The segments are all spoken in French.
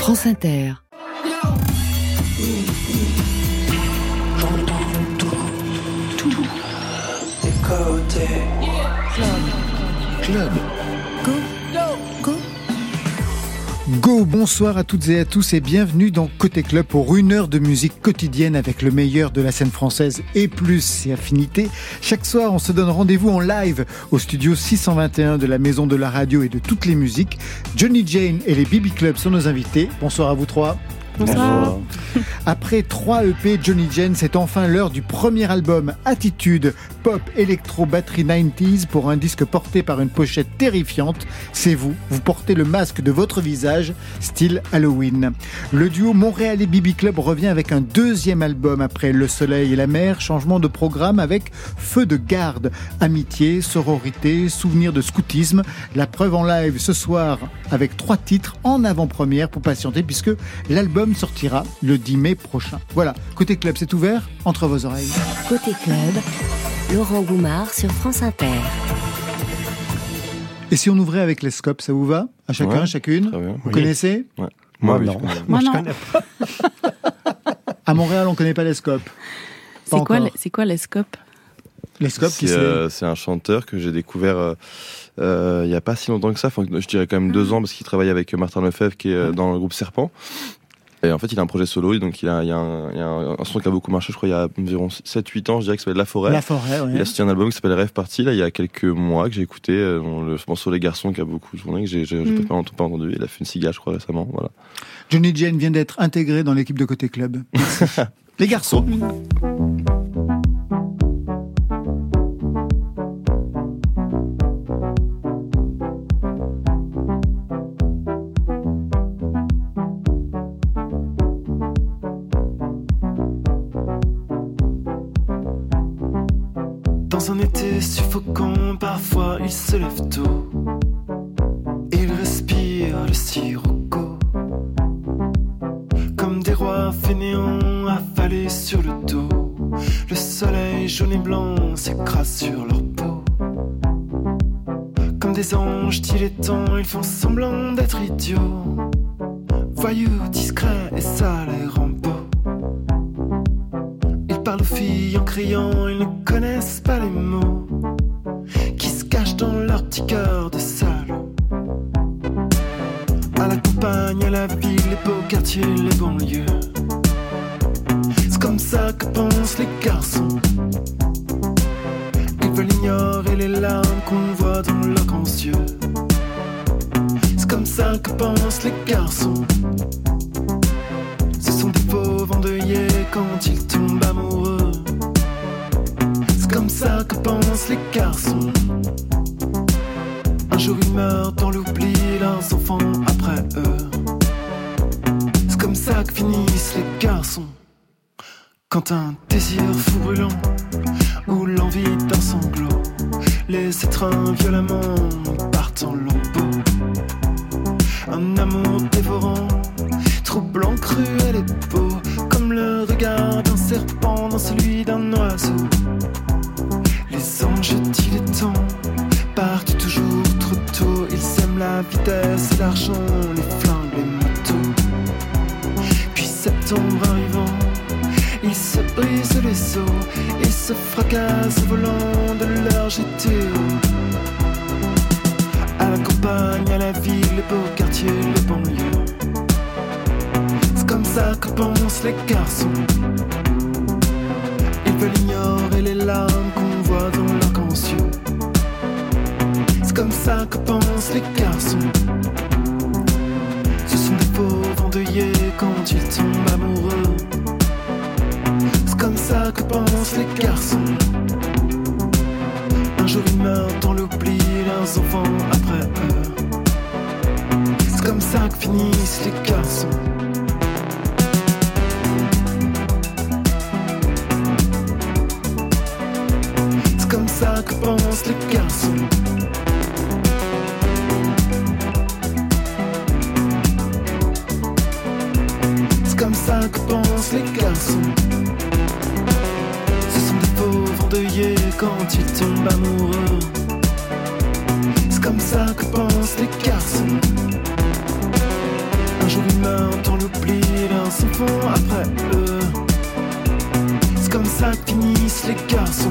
France Inter. Club. Go, bonsoir à toutes et à tous et bienvenue dans Côté Club pour une heure de musique quotidienne avec le meilleur de la scène française et plus ses affinités. Chaque soir, on se donne rendez-vous en live au studio 621 de la Maison de la Radio et de toutes les musiques. Johnny Jane et les BB Club sont nos invités. Bonsoir à vous trois. Bonsoir. Après 3 EP, Johnny Jane, c'est enfin l'heure du premier album Attitude, pop, électro, batterie 90s pour un disque porté par une pochette terrifiante. C'est vous portez le masque de votre visage, style Halloween. Le duo montréalais BB Club revient avec un deuxième album après Le Soleil et la Mer, changement de programme avec Feu de garde, amitié, sororité, souvenirs de scoutisme. La preuve en live ce soir avec 3 titres en avant-première pour patienter puisque l'album sortira le 10 mai prochain. Voilà, Côté Club, c'est ouvert entre vos oreilles. Côté Club, Laurent Goumard sur France Inter. Et si on ouvrait avec les scopes, ça vous va? À chacun, ouais, chacune? Vous connaissez? Ouais. Moi, oui, non. Moi, je connais pas. À Montréal, on ne connaît pas les scopes. C'est quoi les scopes? Les scopes, c'est un chanteur que j'ai découvert il n'y a pas si longtemps que ça. Enfin, je dirais quand même 2 ans parce qu'il travaille avec Martin Lefebvre qui est dans le groupe Serpent. Et en fait, il a un projet solo, et donc il y a un son qui a beaucoup marché, je crois, il y a environ 7-8 ans, je dirais, qui s'appelle La Forêt. La Forêt, ouais. Il a sorti un album qui s'appelle Rêve Party, là, il y a quelques mois, que j'ai écouté, le morceau Les Garçons, qui a beaucoup tourné, que j'ai pas entendu. Il a fait une cigale, je crois, récemment, voilà. Johnny Jane vient d'être intégré dans l'équipe de Côté Club. Les Garçons. Dans un été suffocant, parfois il se lève tôt. Il respire le sirocco. Comme des rois fainéants affalés sur le dos. Le soleil jaune et blanc s'écrase sur leur peau. Comme des anges dilettants, ils font semblant d'être idiots. Voyous, discrets et ça les rend beaux. Ils parlent aux filles en criant, ils ne connaissent pas les mots qui se cachent dans leur petit cœur de salauds. À la campagne, à la ville, les beaux quartiers, les banlieues. C'est comme ça que pensent les garçons. Ils veulent ignorer les larmes qu'on voit dans leurs grands yeux. C'est comme ça que pensent les garçons. Ce sont des fauves endeuillés quand ils tombent amoureux. C'est comme ça que pensent les garçons. Un jour ils meurent dans l'oubli, leurs enfants après eux. C'est comme ça que finissent les garçons. Quand un désir fou brûlant ou l'envie d'un sanglot les étreint violemment, ils partent en lambeaux. Un amour dévorant, troublant, cruel et beau, comme le regard d'un serpent dans celui d'un oiseau. Les anges dilettants partent toujours trop tôt. Ils aiment la vitesse et l'argent, les flingues, les motos. Puis septembre arrivant, ils se brisent les os et se fracassent au volant de leur GTO. À la campagne, à la ville, les beaux quartiers, les banlieues. C'est comme ça que pensent les garçons. Ils veulent ignorer les larmes qu'on voit dans leurs grands yeux. C'est comme ça que pensent les garçons. Ce sont des pauvres endeuillés quand ils tombent amoureux. C'est comme ça que pensent les garçons. Un jour ils meurent dans l'oubli, leurs enfants après eux. C'est comme ça que finissent les garçons. C'est comme ça que pensent les garçons. C'est comme ça que pensent les garçons. Ce sont des pauvres endeuillés quand ils tombent amoureux. C'est comme ça que pensent les garçons. Un jour ils meurent dans l'oubli, leurs enfants après eux. C'est comme ça que finissent les garçons.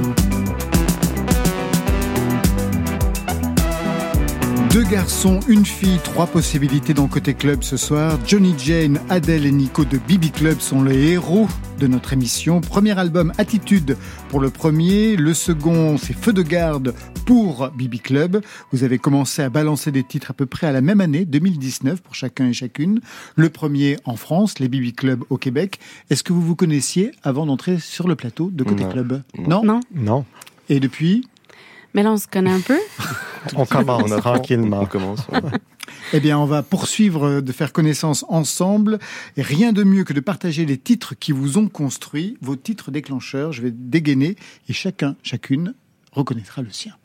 Deux garçons, une fille, 3 possibilités dans Côté Club ce soir. Johnny Jane, Adèle et Nico de Bibi Club sont les héros de notre émission. Premier album, Attitude pour le premier. Le second, c'est Feu de garde pour Bibi Club. Vous avez commencé à balancer des titres à peu près à la même année, 2019 pour chacun et chacune. Le premier en France, les Bibi Club au Québec. Est-ce que vous vous connaissiez avant d'entrer sur le plateau de Côté Club ? Non. Et depuis ? Mais là, on se connaît un peu. On commence tranquillement. On commence. Ouais. Eh bien, on va poursuivre de faire connaissance ensemble. Et rien de mieux que de partager les titres qui vous ont construit, vos titres déclencheurs. Je vais dégainer et chacune reconnaîtra le sien.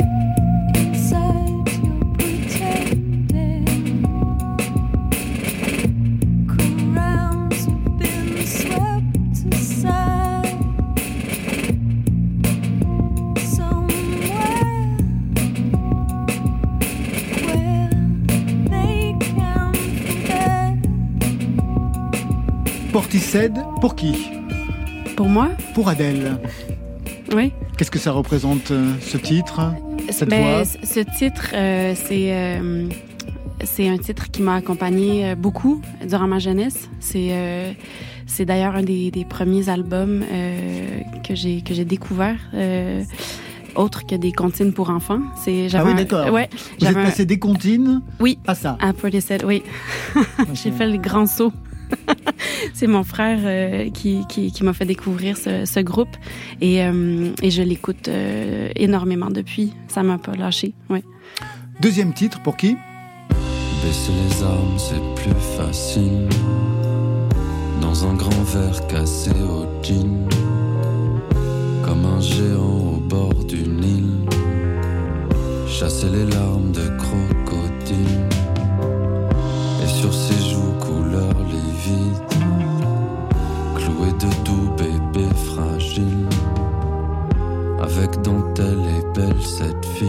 Portishead, pour qui ? Pour moi ? Pour Adèle. Oui. Qu'est-ce que ça représente, ce titre, cette voix ? Ce titre, c'est un titre qui m'a accompagnée beaucoup durant ma jeunesse. C'est d'ailleurs un des premiers albums que j'ai découvert. Autre que des comptines pour enfants. Ah oui, d'accord. Ouais, vous êtes passé des comptines à ça. À Portishead, oui. J'ai fait le grand saut. C'est mon frère qui m'a fait découvrir ce groupe et je l'écoute énormément depuis. Ça m'a pas lâché. Ouais. Deuxième titre, pour qui ? Baisser les armes, c'est plus facile. Dans un grand verre cassé au gin, comme un géant au bord du Nil. Chasser les larmes de crocodile. Et sur ses joues couleur livide, cloué de doux bébés fragiles. Avec dentelle et belle cette fille,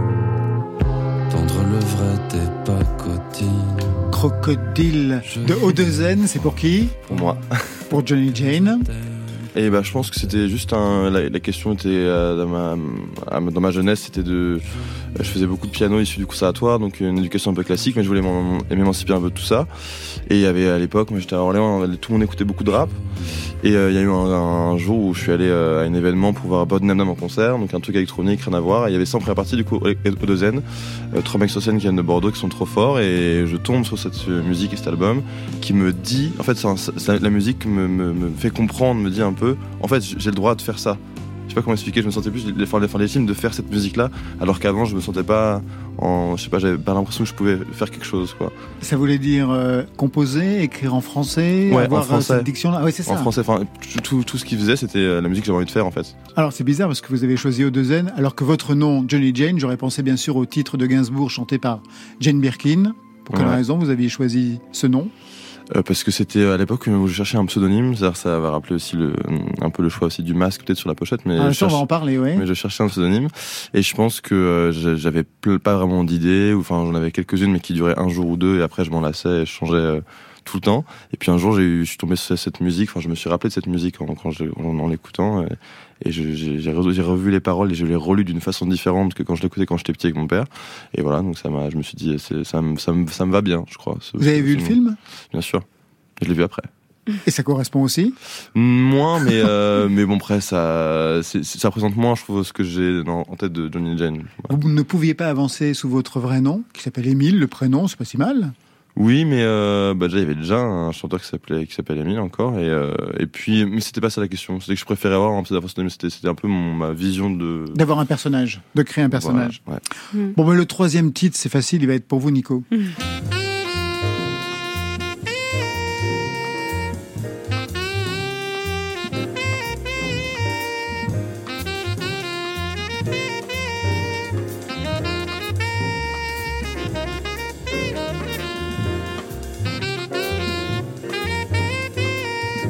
tendre le vrai des pacotines. Crocodile de O2N, c'est pour qui ? Pour moi. Pour Johnny Jane. Et je pense que c'était juste la question était dans ma jeunesse, c'était je faisais beaucoup de piano issu du conservatoire, donc une éducation un peu classique, mais je voulais m'émanciper un peu de tout ça. Et il y avait à l'époque, moi j'étais à Orléans, tout le monde écoutait beaucoup de rap. Et il y a eu un jour où je suis allé à un événement pour voir Bod Nam Nam en concert, donc un truc électronique, rien à voir. Et il y avait 100 premières parties du coup O2N, 3 mecs sur scène qui viennent de Bordeaux qui sont trop forts, et je tombe sur cette musique et cet album qui me dit, en fait la musique me fait comprendre, me dit un peu, en fait j'ai le droit de faire ça. Je sais pas comment expliquer, je me sentais plus légitime de faire cette musique-là, alors qu'avant je me sentais pas j'avais pas l'impression que je pouvais faire quelque chose, quoi. Ça voulait dire composer, écrire en français, avoir cette diction-là. Ah oui, c'est ça. En français, tout ce qu'il faisait, c'était la musique que j'avais envie de faire, en fait. Alors c'est bizarre parce que vous avez choisi O2N, alors que votre nom, Johnny Jane, j'aurais pensé bien sûr au titre de Gainsbourg chanté par Jane Birkin. Pour quelle raison vous aviez choisi ce nom ? Parce que c'était à l'époque où je cherchais un pseudonyme, c'est-à-dire ça va rappeler aussi un peu le choix aussi du masque peut-être sur la pochette, mais on va en parler, ouais. Mais je cherchais un pseudonyme et je pense que j'avais pas vraiment d'idées, ou enfin j'en avais quelques-unes mais qui duraient un jour ou deux et après je m'en lassais et je changeais tout le temps. Et puis un jour je suis tombé sur cette musique, je me suis rappelé de cette musique en l'écoutant et j'ai revu les paroles et je l'ai relu d'une façon différente que quand je l'écoutais quand j'étais petit avec mon père. Et voilà, donc je me suis dit ça me va bien, je crois. Vous avez vu le film ? Bien sûr, je l'ai vu après. Et ça correspond aussi ? Moins, mais bon, après ça représente moins, je trouve, ce que j'ai en tête de Johnny Jane. Voilà. Vous ne pouviez pas avancer sous votre vrai nom, qui s'appelle Émile, le prénom, c'est pas si mal ? Oui, mais déjà il y avait déjà un chanteur qui s'appelle Émile encore, et puis mais c'était pas ça la question, c'était que je préférais avoir un pseudonyme, c'était un peu ma vision d'avoir un personnage, de créer un personnage. Voilà, ouais. Bon, le troisième titre, c'est facile, il va être pour vous, Nico.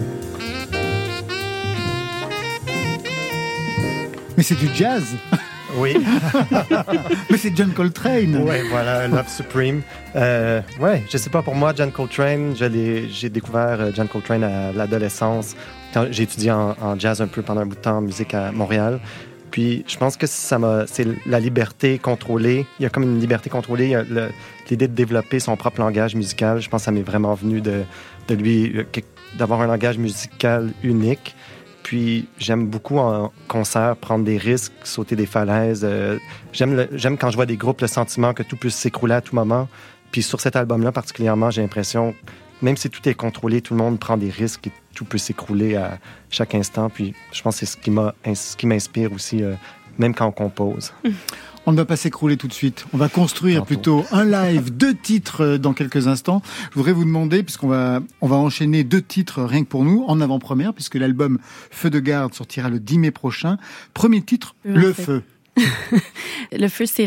Mais c'est du jazz. Oui. Mais c'est John Coltrane. Oui, voilà, Love Supreme. Ouais, je sais pas, pour moi, John Coltrane, j'ai découvert John Coltrane à l'adolescence. Quand j'ai étudié en jazz un peu pendant un bout de temps en musique à Montréal. Puis je pense que c'est la liberté contrôlée. Il y a comme une liberté contrôlée. Il y a l'idée de développer son propre langage musical. Je pense que ça m'est vraiment venu de lui, d'avoir un langage musical unique. Puis j'aime beaucoup en concert prendre des risques, sauter des falaises. J'aime quand je vois des groupes le sentiment que tout peut s'écrouler à tout moment. Puis sur cet album-là particulièrement, j'ai l'impression, même si tout est contrôlé, tout le monde prend des risques et tout peut s'écrouler à chaque instant. Puis je pense que c'est ce qui m'inspire aussi, même quand on compose. On ne va pas s'écrouler tout de suite. On va construire plutôt un live, 2 titres dans quelques instants. Je voudrais vous demander, puisqu'on va enchaîner 2 titres rien que pour nous, en avant-première, puisque l'album Feu de garde sortira le 10 mai prochain. Premier titre, Le Feu. Le feu, c'est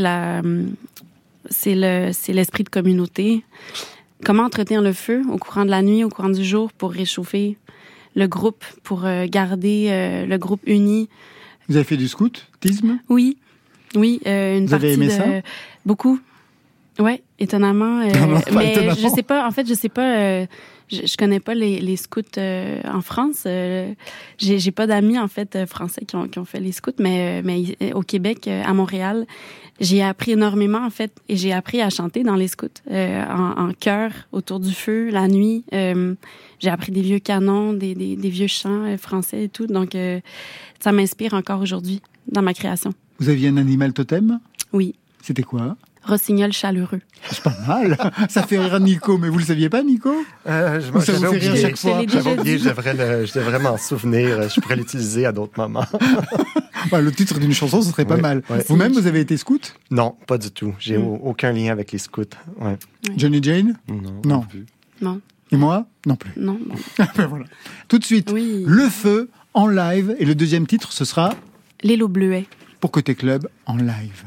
l'esprit de communauté. Comment entretenir le feu au courant de la nuit, au courant du jour, pour réchauffer le groupe, pour garder le groupe uni. Vous avez fait du scoutisme? Oui, une Vous partie avez aimé ça? Beaucoup. Ouais, étonnamment. Mais étonnamment. Je sais pas. Je connais pas les scouts en France. J'ai pas d'amis en fait français qui ont fait les scouts, mais au Québec, à Montréal, j'ai appris énormément en fait, et j'ai appris à chanter dans les scouts en chœur autour du feu la nuit. J'ai appris des vieux canons, des vieux chants français et tout. Donc ça m'inspire encore aujourd'hui dans ma création. Vous aviez un animal totem? Oui. C'était quoi? Rossignol chaleureux. C'est pas mal. Ça fait rire Nico, mais vous le saviez pas, Nico? Ça vous fait rire à chaque fois. J'avais oublié, je devrais m'en souvenir. Je pourrais l'utiliser à d'autres moments. Le titre d'une chanson, ce serait pas mal. Ouais. Vous-même, vous avez été scout? Non, pas du tout. J'ai aucun lien avec les scouts. Ouais. Johnny Jane? Non. Non. Et moi? Non plus. Non. Ben voilà. Tout de suite, Le Feu en live. Et le deuxième titre, ce sera L'élo bleuet. Pour Côté Club en live.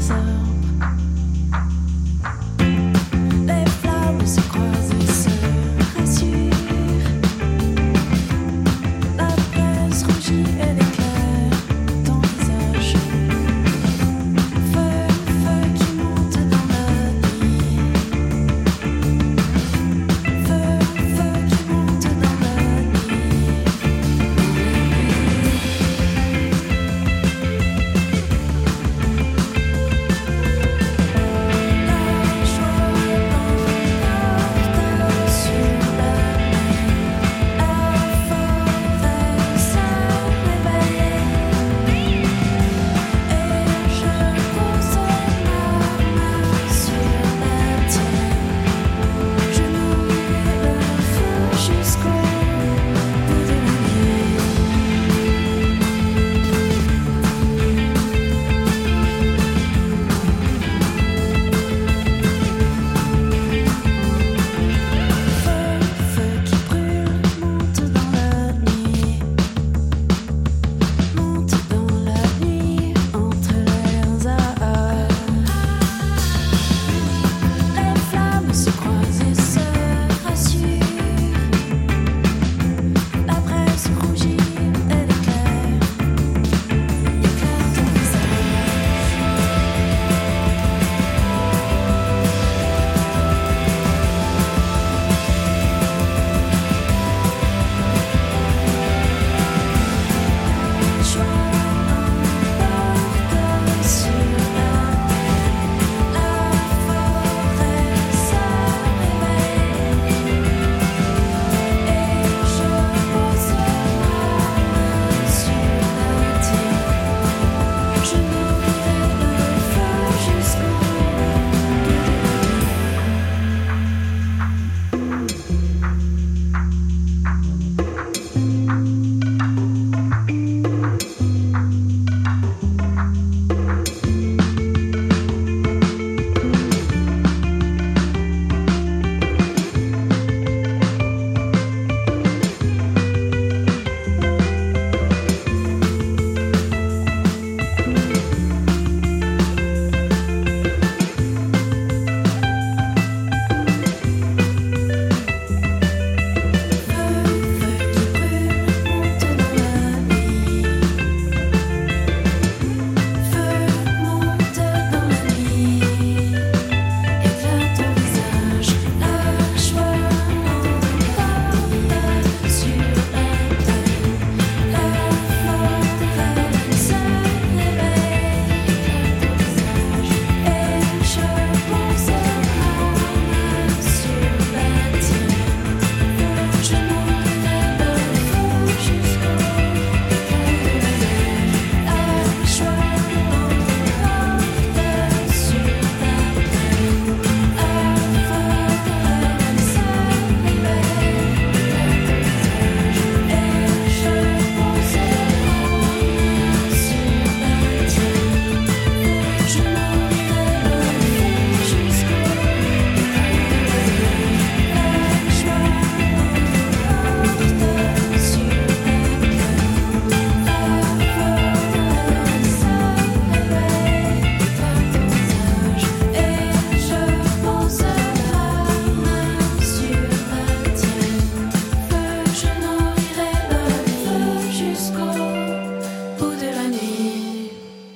Les flammes se croisent et se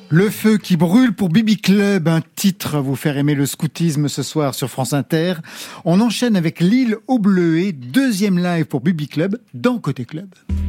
Le feu qui brûle pour Bibi Club, un titre à vous faire aimer le scoutisme ce soir sur France Inter. On enchaîne avec l'île au Bleuet, deuxième live pour Bibi Club dans Côté Club.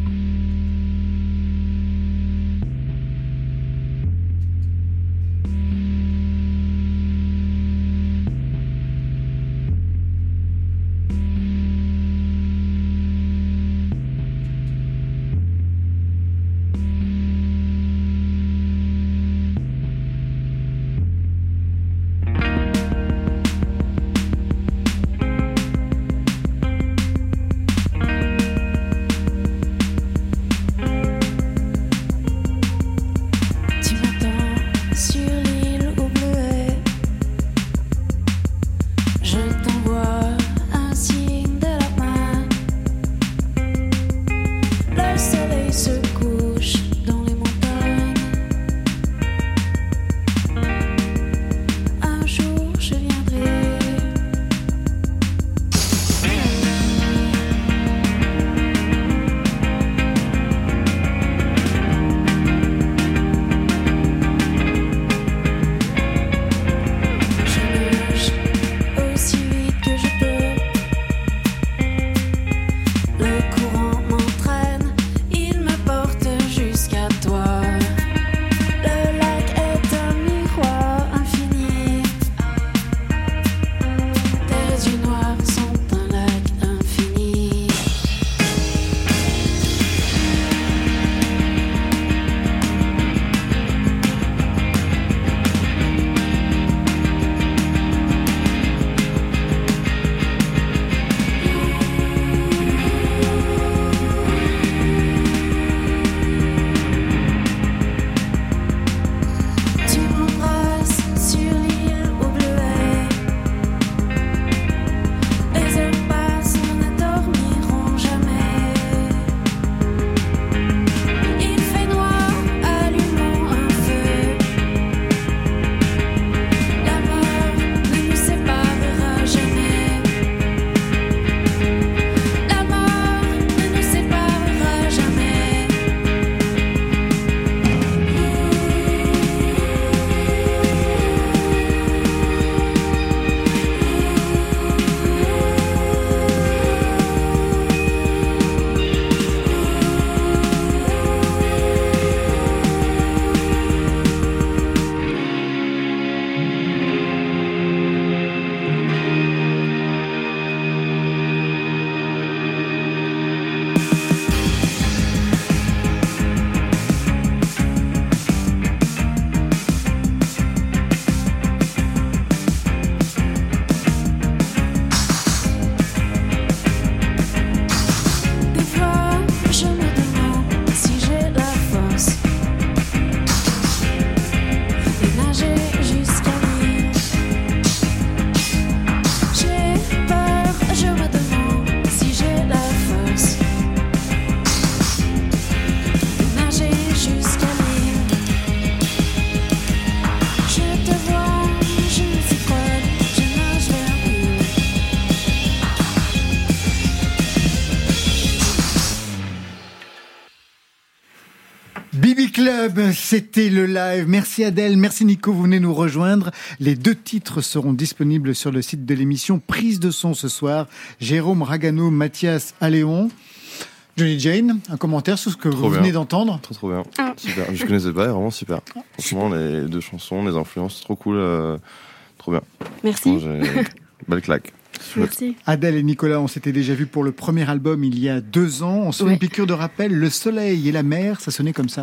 Bibi Club, c'était le live. Merci Adèle, merci Nico, vous venez nous rejoindre. Les 2 titres seront disponibles sur le site de l'émission. Prise de son ce soir, Jérôme Ragano, Mathias Alléon. Johnny Jane, un commentaire sur ce que vous venez d'entendre? Trop bien, super. Je connaissais pas, vraiment super. Franchement, les 2 chansons, les influences, trop cool, trop bien. Merci. Belle claque. Merci. Adèle et Nicolas, on s'était déjà vus pour le premier album il y a 2 ans. On se fait une piqûre de rappel. Le soleil et la mer, ça sonnait comme ça.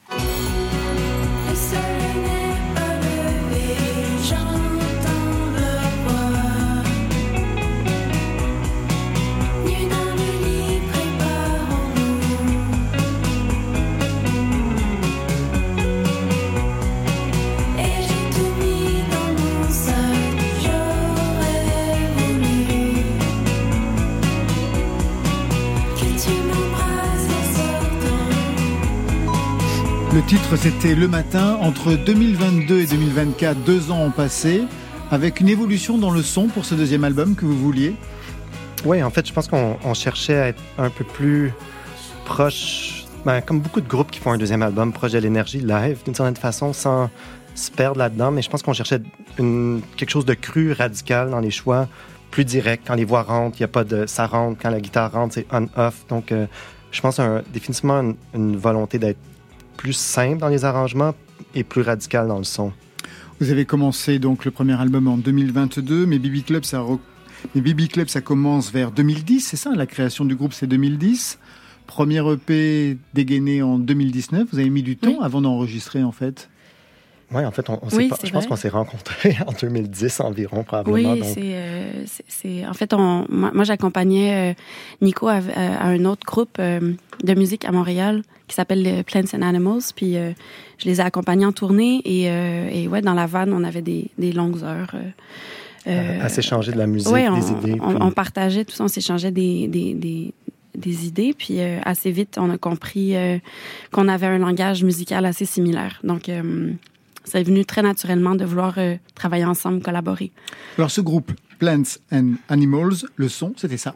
Le titre, c'était Le Matin. Entre 2022 et 2024, 2 ans ont passé, avec une évolution dans le son pour ce deuxième album que vous vouliez. Oui, en fait, je pense qu'on cherchait à être un peu plus proche comme beaucoup de groupes qui font un deuxième album, proche de l'énergie live, d'une certaine façon, sans se perdre là-dedans. Mais je pense qu'on cherchait quelque chose de cru, radical dans les choix, plus direct. Quand les voix rentrent, il n'y a pas de ça rentre. Quand la guitare rentre, c'est on-off. Donc, je pense définitivement une volonté d'être plus simple dans les arrangements et plus radical dans le son. Vous avez commencé donc le premier album en 2022, mais BB Club, ça commence vers 2010, c'est ça? La création du groupe, c'est 2010. Premier EP dégainé en 2019. Vous avez mis du temps avant d'enregistrer, en fait? Oui, en fait, je pense qu'on s'est rencontrés en 2010 environ, probablement. Oui, donc. c'est en fait, moi j'accompagnais Nico à un autre groupe de musique à Montréal qui s'appelle Plants and Animals, puis je les ai accompagnés en tournée et ouais, dans la van, on avait des longues heures. À s'échanger de la musique, des idées. On partageait tout ça, on s'échangeait des idées, puis assez vite, on a compris qu'on avait un langage musical assez similaire. Donc, ça est venu très naturellement de vouloir travailler ensemble, collaborer. Alors, ce groupe, Plants and Animals, le son, c'était ça.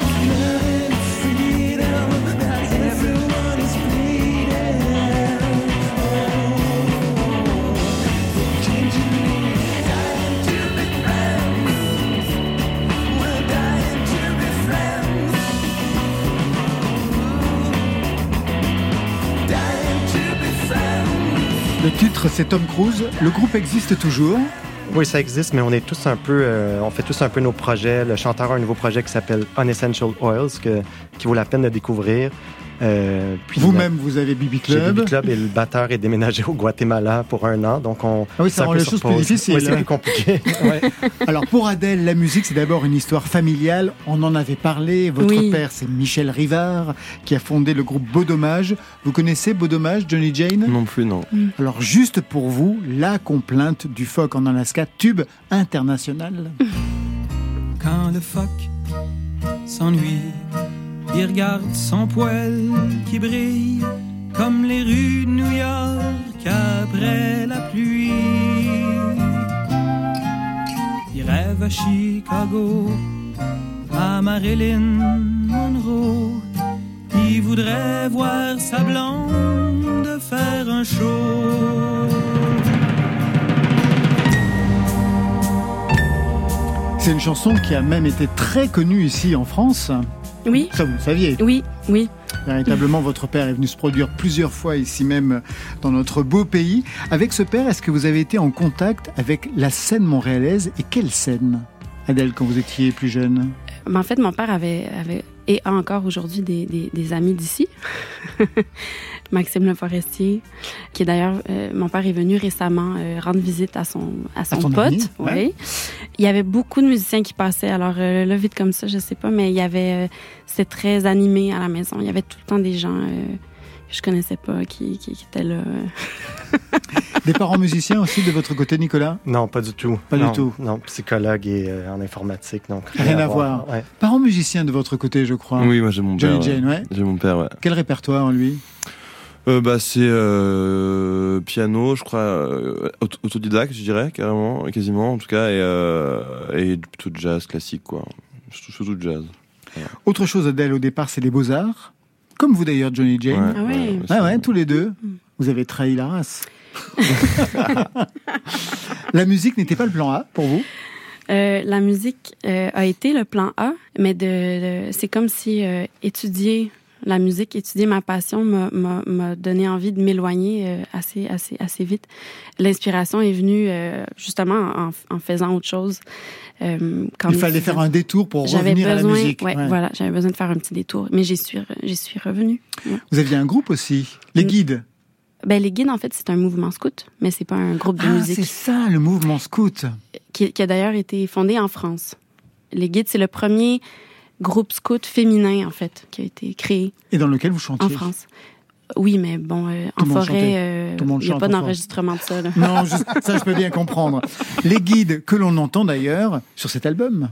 Le titre, c'est Tom Cruise. Le groupe existe toujours. Oui, ça existe, mais on est tous un peu, on fait tous un peu nos projets. Le chanteur a un nouveau projet qui s'appelle Unessential Oils, qui vaut la peine de découvrir. Vous-même, vous avez BB Club. J'ai BB Club et le batteur est déménagé au Guatemala pour 1 an, donc ça rend les choses plus difficiles. Oui, c'est plus compliqué. Ouais. Alors pour Adèle, la musique, c'est d'abord une histoire familiale. On en avait parlé. Votre père, c'est Michel Rivard, qui a fondé le groupe Beau Dommage. Vous connaissez Beau Dommage, Johnny Jane? Non plus, non. Alors juste pour vous, la complainte du phoque en Alaska, tube international. Quand le phoque s'ennuie, il regarde son poil qui brille comme les rues de New York après la pluie. Il rêve à Chicago, à Marilyn Monroe. Il voudrait voir sa blonde faire un show. C'est une chanson qui a même été très connue ici en France. Oui. Ça, vous le saviez? Oui. Véritablement, votre père est venu se produire plusieurs fois ici même dans notre beau pays. Avec ce père, est-ce que vous avez été en contact avec la scène montréalaise? Et quelle scène, Adèle, quand vous étiez plus jeune? En fait, mon père avait et a encore aujourd'hui des amis d'ici. Maxime Le Forestier, qui est d'ailleurs, mon père est venu récemment rendre visite à son pote. Ami, ouais. Oui. Il y avait beaucoup de musiciens qui passaient. Alors là, vite comme ça, je sais pas, mais il y avait, c'était très animé à la maison. Il y avait tout le temps des gens que je connaissais pas qui étaient là. Des parents musiciens aussi de votre côté, Nicolas? Non, pas du tout. Pas du tout. Non, psychologue et en informatique, donc rien à voir. Ouais. Parents musiciens de votre côté, je crois. Oui, moi j'ai mon père. Johnny Jane, ouais. J'ai mon père, ouais. Quel répertoire en lui? C'est piano, je crois, autodidacte, je dirais, quasiment en tout cas, et plutôt jazz classique, quoi. Surtout jazz. Ouais. Autre chose, Adèle, au départ, c'est les Beaux-Arts. Comme vous d'ailleurs, Johnny Jane. Ouais. Tous les deux. Vous avez trahi la race. La musique n'était pas le plan A pour vous? La musique a été le plan A, mais c'est comme si étudier la musique, étudier ma passion m'a donné envie de m'éloigner assez vite. L'inspiration est venue justement en faisant autre chose. Il fallait faire un détour pour revenir à la musique. Ouais. Voilà, j'avais besoin de faire un petit détour, mais j'y suis revenue. Ouais. Vous aviez un groupe aussi, les Guides. Les Guides, en fait, c'est un mouvement scout, mais c'est pas un groupe de musique. C'est ça, le mouvement scout. Qui a d'ailleurs été fondé en France. Les Guides, c'est le premier groupe scout féminin, en fait, qui a été créé. Et dans lequel vous chantiez? En France. Oui, mais bon, en forêt, il n'y a pas d'enregistrement de ça. Là. Non, ça, je peux bien comprendre. Les Guides, que l'on entend d'ailleurs sur cet album.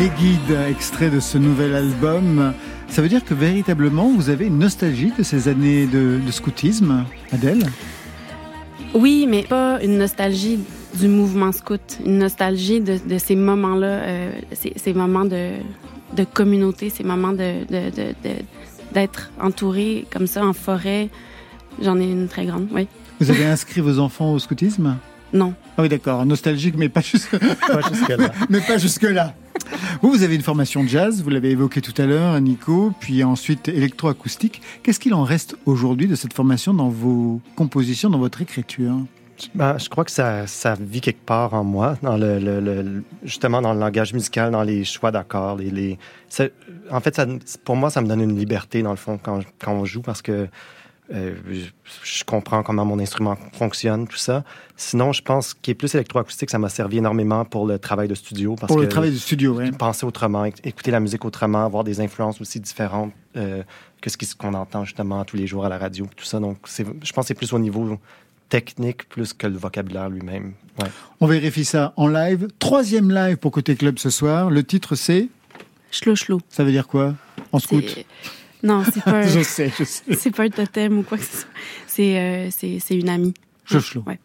Les Guides, extrait de ce nouvel album. Ça veut dire que véritablement, vous avez une nostalgie de ces années de scoutisme, Adèle ? Oui, mais pas une nostalgie du mouvement scout, une nostalgie de ces moments-là, ces moments de communauté, ces moments d'être entouré comme ça en forêt. J'en ai une très grande, oui. Vous avez inscrit vos enfants au scoutisme ? Non. Ah oui, d'accord, nostalgique, mais pas jusque-là. Mais pas jusque-là. Vous avez une formation jazz, vous l'avez évoqué tout à l'heure, Nico, puis ensuite électroacoustique. Qu'est-ce qu'il en reste aujourd'hui de cette formation dans vos compositions, dans votre écriture ? Je crois que ça vit quelque part en moi, dans justement dans le langage musical, dans les choix d'accords. En fait, pour moi, ça me donne une liberté, dans le fond, quand on joue, parce que je comprends comment mon instrument fonctionne, tout ça. Sinon, je pense qu'il est plus électroacoustique, ça m'a servi énormément pour le travail de studio. Le travail de studio, oui. Penser autrement, écouter la musique autrement, avoir des influences aussi différentes que ce qu'on entend justement tous les jours à la radio, tout ça. Donc, je pense que c'est plus au niveau technique plus que le vocabulaire lui-même. Ouais. On vérifie ça en live. 3e live pour Côté Club ce soir. Le titre, c'est Chlo-chlo. Ça veut dire quoi en scout? Non, c'est pas. Je sais. C'est pas un totem ou quoi que ce soit. C'est une amie. Chlo-chlo. Ouais.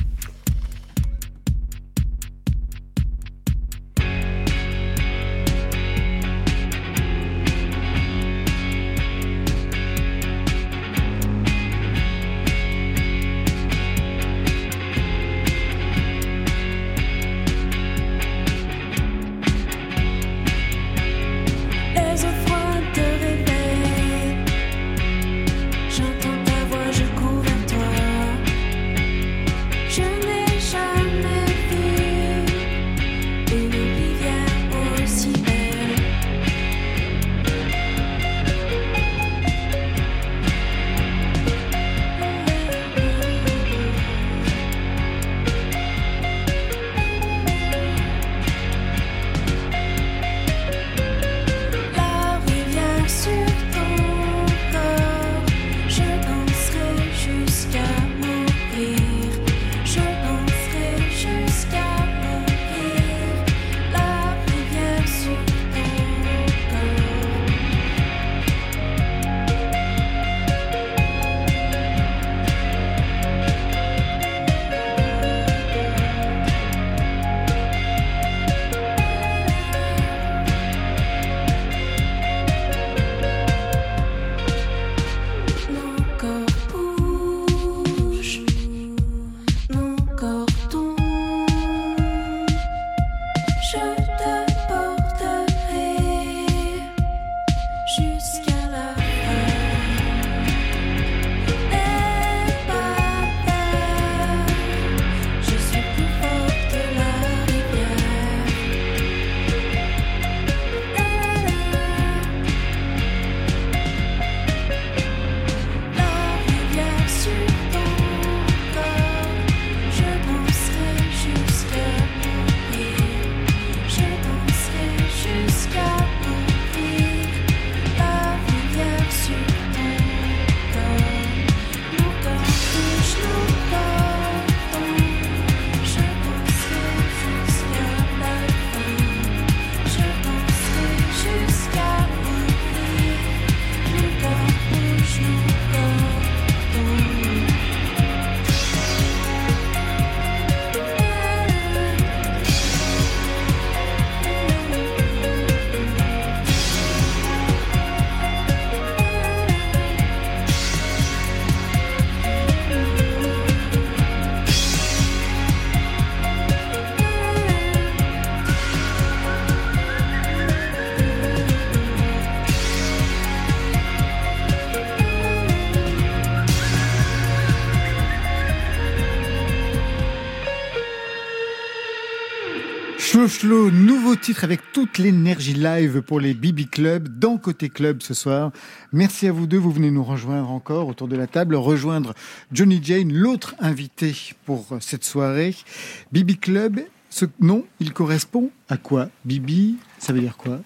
Chlo-chlo, nouveau titre avec toute l'énergie live pour les BB Club dans Côté Club ce soir. Merci à vous deux, vous venez nous rejoindre encore autour de la table, rejoindre Johnny Jane, l'autre invité pour cette soirée. BB Club, ce nom, il correspond à quoi? BB, ça veut dire quoi?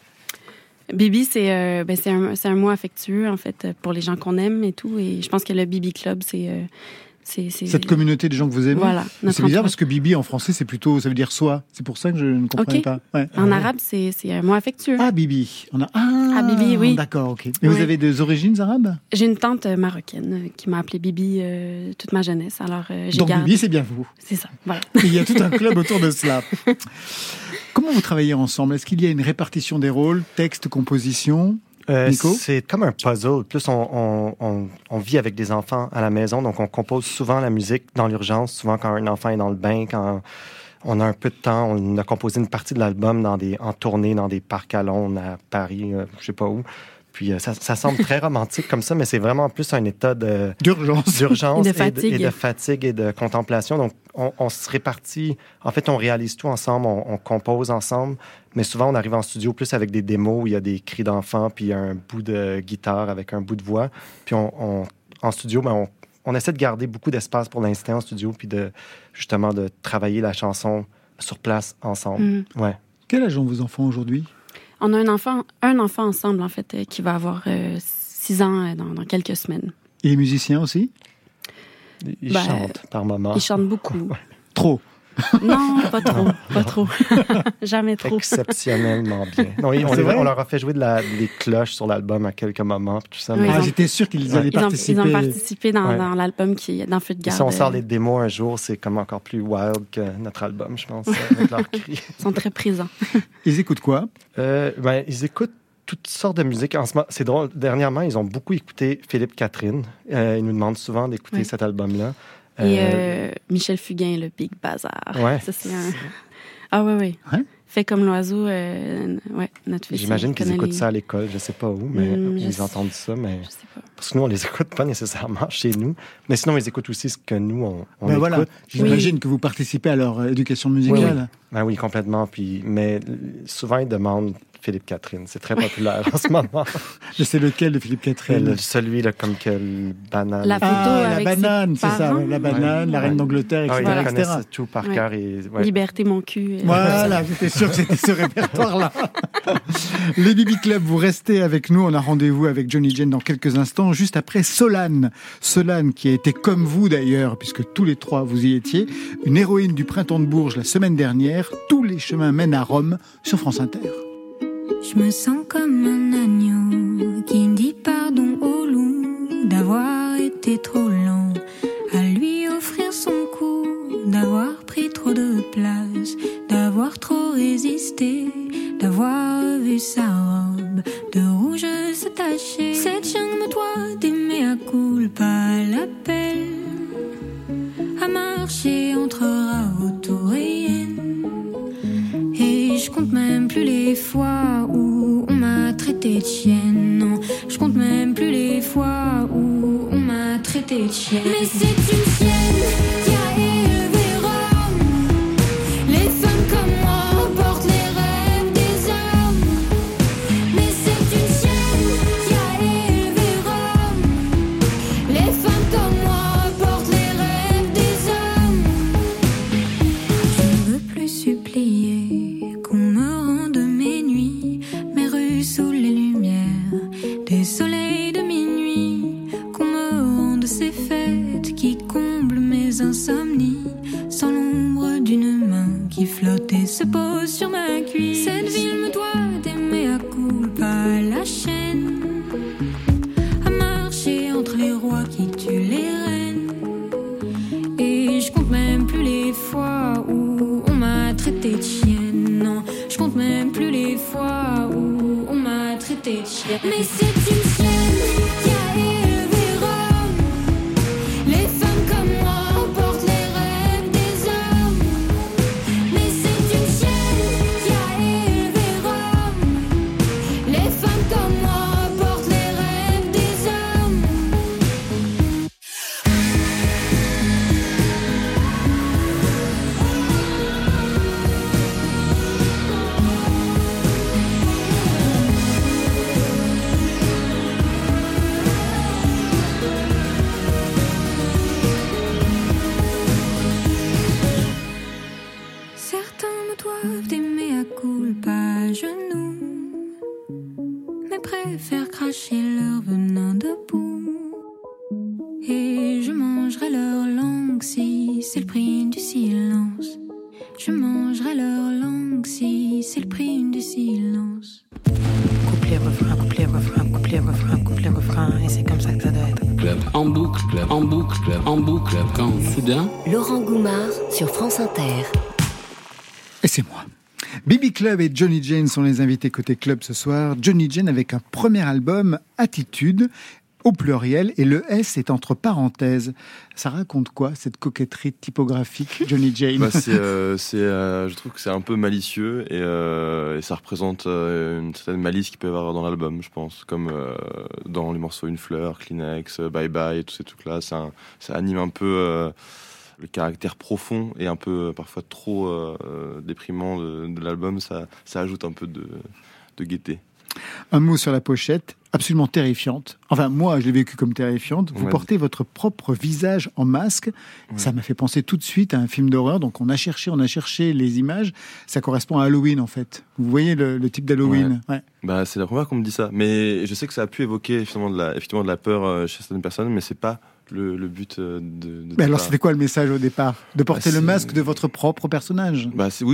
Bibi, c'est un mot affectueux, en fait, pour les gens qu'on aime et tout. Et je pense que le BB Club, c'est Cette communauté de gens que vous aimez. Voilà. C'est bizarre parce que Bibi en français c'est plutôt, ça veut dire soi. C'est pour ça que je ne comprenais pas. Ouais. En arabe c'est un mot affectueux. Ah Bibi. Bibi, oui. D'accord, ok. Mais vous avez des origines arabes? J'ai une tante marocaine qui m'a appelée Bibi toute ma jeunesse. Alors j'ai donc gardé. Bibi c'est bien vous. C'est ça. Voilà. Il y a tout un club autour de cela. Comment vous travaillez ensemble? Est-ce qu'il y a une répartition des rôles, texte, composition? Nico? C'est comme un puzzle. Plus on vit avec des enfants à la maison, donc on compose souvent la musique dans l'urgence, souvent quand un enfant est dans le bain, quand on a un peu de temps. On a composé une partie de l'album en tournée dans des parcs à Londres, à Paris, je sais pas où. Puis ça semble très romantique comme ça, mais c'est vraiment plus un état d'urgence et de fatigue et de contemplation. Donc, on se répartit. En fait, on réalise tout ensemble, on compose ensemble, mais souvent, on arrive en studio plus avec des démos où il y a des cris d'enfants, puis un bout de guitare avec un bout de voix. Puis en studio, on essaie de garder beaucoup d'espace pour l'instant en studio, puis justement de travailler la chanson sur place ensemble. Ouais. Quel âge ont vos enfants aujourd'hui? On a un enfant ensemble, en fait, qui va avoir 6 ans dans quelques semaines. Il est musicien aussi? Il chante par moment. Il chante beaucoup. Trop? Non, pas trop. Pas trop. Jamais trop. Exceptionnellement bien. Non, on leur a fait jouer des cloches sur l'album à quelques moments. Tout ça, oui, j'étais sûr qu'ils allaient participer. Ils ont participé dans l'album dans Feu de garde. Si on sort les démos un jour, c'est comme encore plus wild que notre album, je pense, avec leurs cris. Ils sont très présents. Ils écoutent quoi? Ils écoutent toutes sortes de musique. En ce moment, c'est drôle. Dernièrement, ils ont beaucoup écouté Philippe Catherine. Ils nous demandent souvent d'écouter cet album-là. Et Michel Fugain, le Big Bazar. Ouais. Ça, c'est un... Ah oui. Hein? Fait comme l'oiseau, notre fils. J'imagine qu'ils écoutent ça à l'école, je sais pas où, mais ils entendent ça, mais... Je sais pas. Parce que nous, on les écoute pas nécessairement chez nous, mais sinon, ils écoutent aussi ce que nous, on écoute. Voilà. J'imagine que vous participez à leur éducation musicale. Oui, complètement. Mais souvent, ils demandent Philippe Catherine. C'est très populaire en ce moment. Mais c'est lequel de Philippe Catherine? Celui là, comme quelle banane. La photo avec la banane, c'est ça. parents. La banane, la reine d'Angleterre, etc. Ils connaissent tout par cœur. Liberté, mon cul. Voilà, j'étais sûr que c'était ce répertoire-là. Les Bibi Club, vous restez avec nous. On a rendez-vous avec Johnny Jane dans quelques instants, juste après Solane. Solane, qui a été comme vous d'ailleurs, puisque tous les trois vous y étiez, une héroïne du printemps de Bourges la semaine dernière. Tous les chemins mènent à Rome sur France Inter. Je me sens comme un agneau qui dit pardon au loup d'avoir été trop lent à lui offrir son cou, d'avoir pris trop de place, d'avoir trop résisté, d'avoir vu sa robe de rouge se tacher. Cette jungle me doit d'aimer à culpa l'appel à marcher entre Raoult et Yen. Et je compte même plus les fois où on m'a traité de chienne. Non, je compte même plus les fois où on m'a traité de chienne. Mais c'est une chienne qui a élevé Rome. Les femmes comme moi portent les rêves des hommes. Mais c'est une chienne qui a élevé Rome. Les femmes comme moi portent les rêves des hommes. Je ne veux plus supplier qu'on me rende mes nuits, mes rues sous les lumières des soleils de minuit, qu'on me rende ces fêtes qui comblent mes insomnies, sans l'ombre d'une main qui flotte et se pose sur ma cuisse. Cette ville me doit d'aimer à culpa la chaîne, à marcher entre les rois qui tuent les reines. Et je compte même plus les fois où on m'a traité de chienne. Non, je compte même plus les fois où on m'a traité de chienne. Mais c'est une chienne qui a élevé Rome. Les femmes comme moi portent les rêves des hommes. Mais c'est une chienne qui a élevé Rome. Les femmes comme moi portent les rêves des hommes. Certains me doivent d'aimer à culpa à genoux, mais préfèrent cracher leur venin debout. Et je mangerai leur langue langue si c'est le prix du silence. Je mangerai leur langue si c'est le prix du silence. Couplet, refrain, couplet, refrain, couplet, refrain, couplet, refrain, et c'est comme ça que ça doit être. Club. En boucle, club. En boucle, club. En boucle, club. Quand soudain. Laurent Goumard sur France Inter. Et c'est moi. Bibi Club et Johnny Jane sont les invités côté club ce soir. Johnny Jane avec un premier album, Attitude, au pluriel, et le S est entre parenthèses. Ça raconte quoi, cette coquetterie typographique, Johnny Jane? Je trouve que c'est un peu malicieux et ça représente une certaine malice qu'il peut y avoir dans l'album, je pense. Comme dans les morceaux Une fleur, Kleenex, Bye Bye, et tous ces trucs-là. Ça anime un peu le caractère profond et un peu parfois trop déprimant de l'album. Ça ajoute un peu de gaieté. Un mot sur la pochette, absolument terrifiante. Enfin, moi, je l'ai vécu comme terrifiante. Vous portez votre propre visage en masque. Ouais. Ça m'a fait penser tout de suite à un film d'horreur. Donc, on a cherché les images. Ça correspond à Halloween, en fait. Vous voyez le type d'Halloween. Ouais. Bah, c'est la première fois qu'on me dit ça. Mais je sais que ça a pu évoquer effectivement de la peur chez certaines personnes, mais c'est pas le but de mais alors, c'était quoi le message au départ? De porter le masque de votre propre personnage?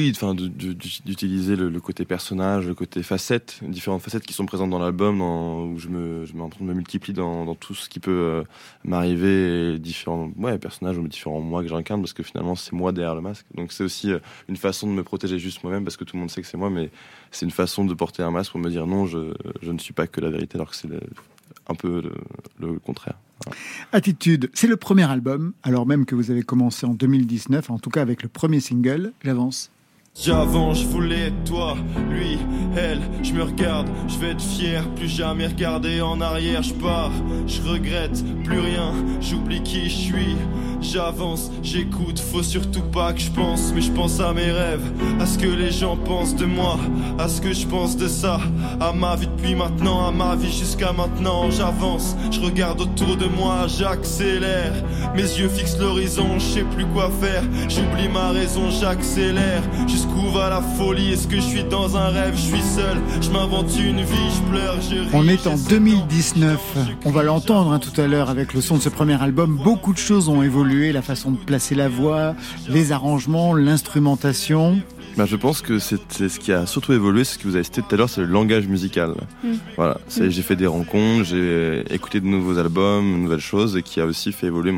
D'utiliser le côté personnage, le côté facette, différentes facettes qui sont présentes dans l'album, où je me multiplie dans tout ce qui peut m'arriver, et différents personnages ou différents moi que j'incarne, parce que finalement c'est moi derrière le masque. Donc c'est aussi une façon de me protéger juste moi-même, parce que tout le monde sait que c'est moi, mais c'est une façon de porter un masque pour me dire non, je ne suis pas que la vérité, alors que c'est un peu le contraire. Voilà. Attitude, c'est le premier album, alors même que vous avez commencé en 2019, en tout cas avec le premier single, J'avance. J'avance, je voulais être toi, lui, elle, je me regarde, je vais être fier, plus jamais regarder en arrière, je pars, je regrette, plus rien, j'oublie qui je suis, j'avance, j'écoute, faut surtout pas que je pense, mais je pense à mes rêves, à ce que les gens pensent de moi, à ce que je pense de ça, à ma vie depuis maintenant, à ma vie jusqu'à maintenant, j'avance, je regarde autour de moi, j'accélère, mes yeux fixent l'horizon, je sais plus quoi faire, j'oublie ma raison, j'accélère, jusqu'où va la folie, est-ce que je suis dans un rêve, je suis seul, je m'invente une vie, je pleure, je ris. On est en 2019, on va l'entendre tout à l'heure avec le son de ce premier album, beaucoup de choses ont évolué, la façon de placer la voix, les arrangements, l'instrumentation. Je pense que c'est ce qui a surtout évolué, c'est ce que vous avez cité tout à l'heure, c'est le langage musical. Voilà, j'ai fait des rencontres, j'ai écouté de nouveaux albums, de nouvelles choses, et qui a aussi fait évoluer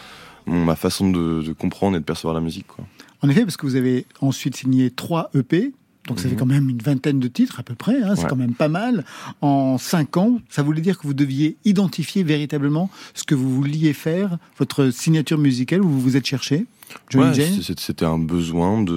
ma façon de comprendre et de percevoir la musique, quoi. En effet, parce que vous avez ensuite signé 3 EP, donc ça fait quand même une vingtaine de titres à peu près, c'est quand même pas mal. En 5 ans, ça voulait dire que vous deviez identifier véritablement ce que vous vouliez faire, votre signature musicale, où vous vous êtes cherché, Johnny Jane. C'était un besoin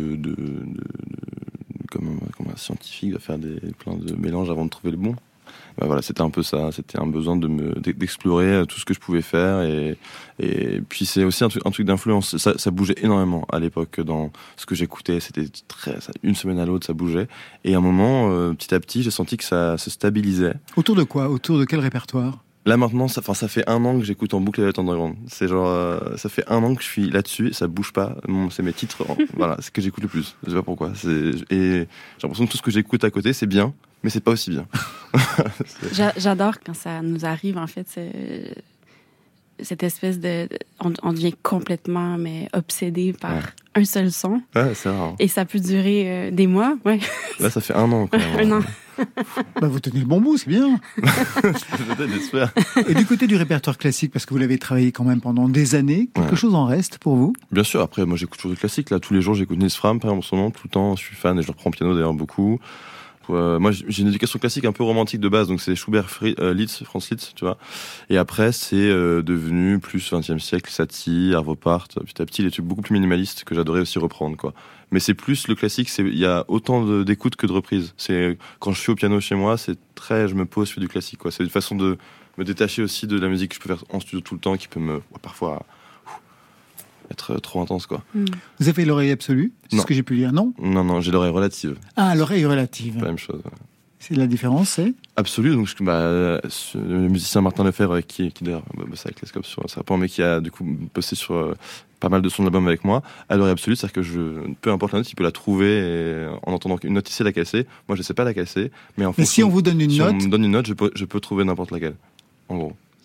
comme un scientifique, de faire plein de mélanges avant de trouver le bon. Voilà, c'était un peu ça, c'était un besoin d'explorer tout ce que je pouvais faire, et puis c'est aussi un truc d'influence, ça bougeait énormément à l'époque dans ce que j'écoutais, c'était une semaine à l'autre ça bougeait, et à un moment, petit à petit, j'ai senti que ça se stabilisait. Autour de quoi? Autour de quel répertoire? Là maintenant, ça fait 1 an que j'écoute en boucle Velvet Underground. C'est genre, ça fait 1 an que je suis là-dessus, ça bouge pas. C'est mes titres, voilà, c'est ce que j'écoute le plus. Je sais pas pourquoi. Et j'ai l'impression que tout ce que j'écoute à côté, c'est bien, mais c'est pas aussi bien. J'adore quand ça nous arrive, en fait, cette espèce on devient complètement obsédé par un seul son. Ouais, c'est rare. Et ça peut durer des mois, ouais. Là, ça fait 1 an, quoi. 1 an. Vous tenez le bon bout, c'est bien. Peut-être, j'espère. Et du côté du répertoire classique, parce que vous l'avez travaillé quand même pendant des années, quelque chose en reste pour vous? Bien sûr, après, moi j'écoute toujours du classique. Là, tous les jours, j'écoute Nils Fram, par exemple, en ce moment, tout le temps. Je suis fan et je le reprends au piano d'ailleurs beaucoup. Moi, j'ai une éducation classique un peu romantique de base, donc c'est Schubert, Liszt, Franz Liszt, tu vois. Et après, c'est devenu plus 20e siècle, Satie, Arvo Pärt, petit à petit, les trucs beaucoup plus minimalistes que j'adorais aussi reprendre, quoi. Mais c'est plus le classique, il y a autant d'écoutes que de reprises. C'est quand je suis au piano chez moi, je me pose, je fais du classique, quoi. C'est une façon de me détacher aussi de la musique que je peux faire en studio tout le temps, qui peut parfois être trop intense, quoi. Vous avez l'oreille absolue? C'est ce que j'ai pu lire, non? Non, j'ai l'oreille relative. Ah, l'oreille relative. C'est la même chose. C'est la différence, c'est? Absolue, donc le musicien Martin Lefebvre, qui d'ailleurs bosse avec Lescope sur Serpent, mais qui a du coup bossé sur pas mal de sons de l'album avec moi, à l'oreille absolue, c'est-à-dire que peu importe la note, il peut la trouver, et en entendant une note, il sait la casser. Moi, je sais pas la casser, mais en fonction, si on vous donne une note, on me donne une note, je peux trouver n'importe laquelle, en gros.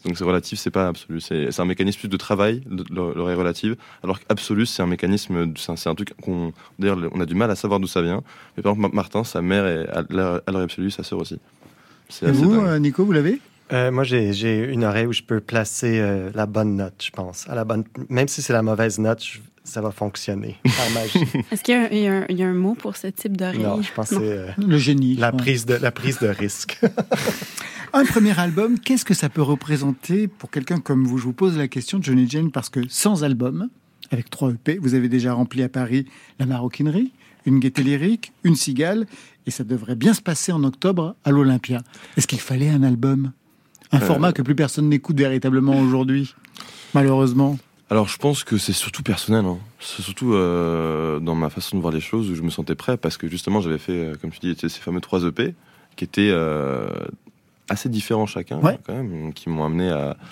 Donc c'est relatif, c'est pas absolu. C'est un mécanisme plus de travail, l'oreille relative, alors qu'absolu, c'est un mécanisme, c'est un truc d'ailleurs, on a du mal à savoir d'où ça vient. Mais par exemple, Martin, sa mère est à l'oreille absolue, sa sœur aussi. Et vous, Nico, vous l'avez? Moi, j'ai une oreille où je peux placer la bonne note, je pense. Même si c'est la mauvaise note, ça va fonctionner par magie. Est-ce qu'il y a un mot pour ce type d'oreille? Non, je pense que c'est le génie. La prise de risque. Un premier album, qu'est-ce que ça peut représenter pour quelqu'un comme vous? Je vous pose la question, Johnny Jane, parce que sans album, avec 3 EP, vous avez déjà rempli à Paris la Maroquinerie, une Gaieté Lyrique, une Cigale, et ça devrait bien se passer en octobre à l'Olympia. Est-ce qu'il fallait un album? Un format que plus personne n'écoute véritablement aujourd'hui, malheureusement. Alors je pense que c'est surtout personnel, hein. C'est surtout dans ma façon de voir les choses où je me sentais prêt, parce que justement j'avais fait, comme tu dis, ces fameux 3 EP qui étaient assez différents chacun, quand même, qui m'ont amené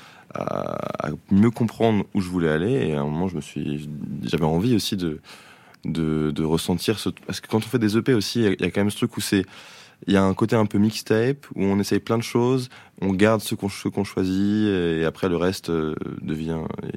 à mieux comprendre où je voulais aller, et à un moment j'avais envie aussi de ressentir parce que quand on fait des EP aussi, il y a quand même ce truc où il y a un côté un peu mixtape où on essaye plein de choses, on garde ce qu'on choisit, et après le reste devient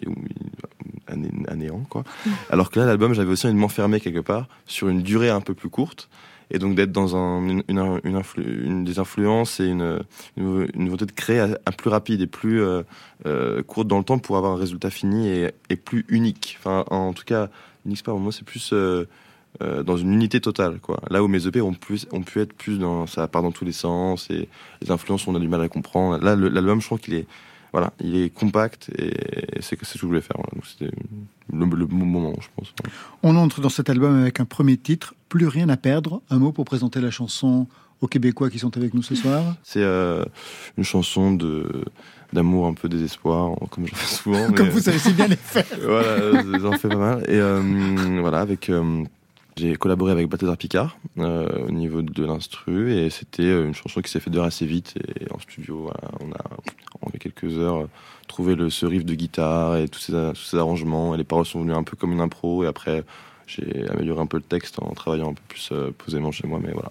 anéant, quoi. Alors que là, l'album, j'avais aussi envie de m'enfermer quelque part sur une durée un peu plus courte, et donc d'être dans une des influences et une volonté de créer un plus rapide et plus courte dans le temps pour avoir un résultat fini et plus unique. Enfin, en tout cas, unique, pour moi, c'est plus dans une unité totale, quoi. Là où mes EP ont pu être plus ça part dans tous les sens, et les influences, on a du mal à comprendre. Là, l'album, je trouve qu'il est, voilà, il est compact, et c'est ce que je voulais faire. Voilà. Donc c'était le bon moment, je pense. On entre dans cet album avec un premier titre, Plus rien à perdre. Un mot pour présenter la chanson aux Québécois qui sont avec nous ce soir. C'est une chanson d'amour, un peu désespoir, comme j'en fais souvent. Comme vous savez si bien les faire. Voilà, j'en fais pas mal. Et voilà, j'ai collaboré avec Balthazar Picard au niveau de l'instru, et c'était une chanson qui s'est faite assez vite, et en studio, voilà, on a en quelques heures trouvé ce riff de guitare et tous ces arrangements, et les paroles sont venues un peu comme une impro, et après j'ai amélioré un peu le texte en travaillant un peu plus posément chez moi, mais voilà.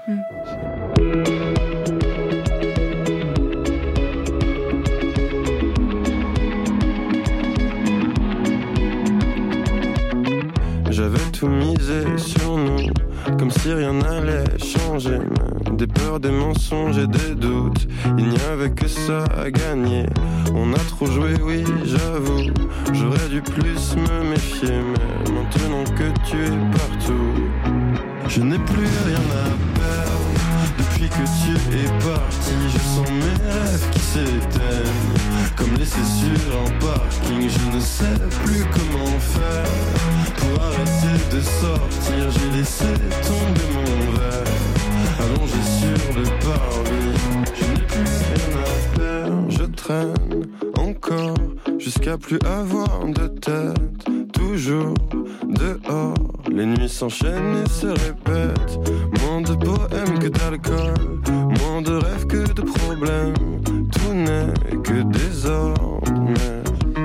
J'avais tout misé sur nous, comme si rien n'allait changer. Des peurs, des mensonges et des doutes, il n'y avait que ça à gagner. On a trop joué, oui, j'avoue. J'aurais dû plus me méfier, mais maintenant que tu es partout, je n'ai plus rien à perdre. Depuis que tu es parti, je sens mes rêves qui s'éteignent, comme laissés sur un parking. Je ne sais plus comment faire pour arrêter de sortir. J'ai laissé tomber mon verre, allongé sur le parvis. Je n'ai plus rien à perdre. Je traîne encore jusqu'à plus avoir de tête. Toujours dehors, les nuits s'enchaînent et se répètent. Moins de poèmes que d'alcool, moins de rêves que de problèmes. Tout n'est que désordre, mais